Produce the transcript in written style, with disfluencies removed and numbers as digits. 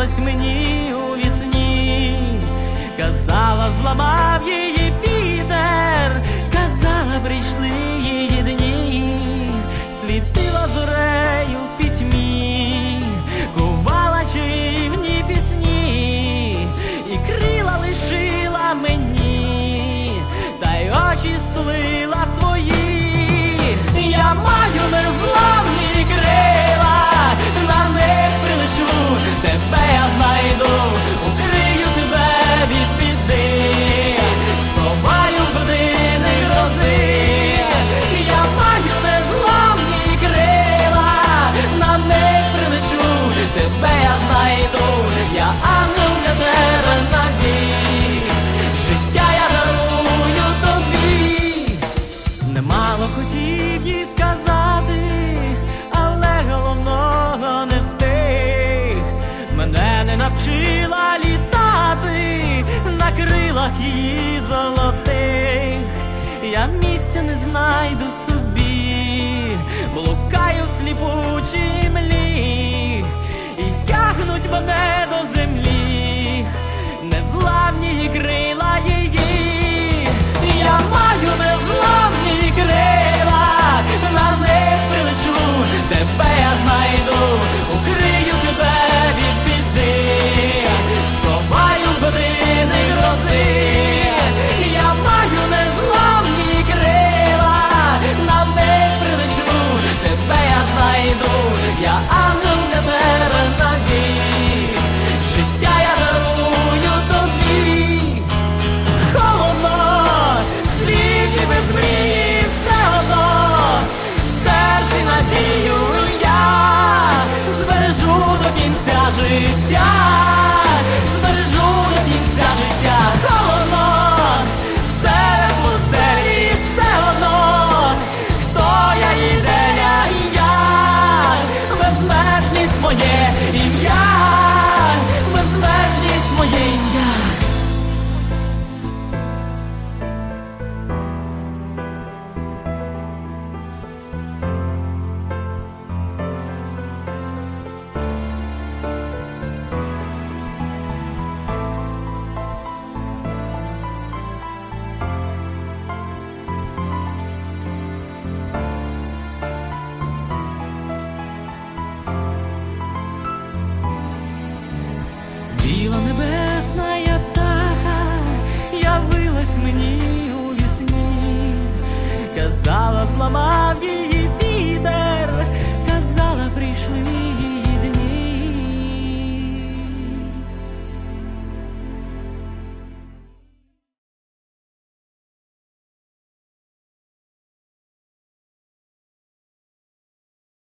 снилась мені у вісні, казала, зламав її вітер, казала, прийшли її дні, світила зорею в пітьмі, кувала чарівні пісні, і крила лишила мені, та й очі стулила свої. Я маю незламні крила, на них прилечу, тебе я знайду, укрию тебе від біди, сховаю в години грози. Я маю незламні крила, на них прилечу, тебе я знайду, я ангел для тебе навік, життя я дарую тобі. Немало хотів їй сказати, але головного не встиг. Мене не навчила літати на крилах її золотих. Я місця не знайду собі, блукаю в сліпучій млі, і тягнуть мене до землі незламні її крила її. Я маю незламні крила, на них прилечу, тебе я знайду, укрию тебе від біди, сховаю в години грози. Я маю незламні крила, на них прилечу, тебе я знайду, я ангел для тебе навік, життя я дарую тобі. Холодно, в світі без мрії, все одно, в серці надію я збережу до кінця життя.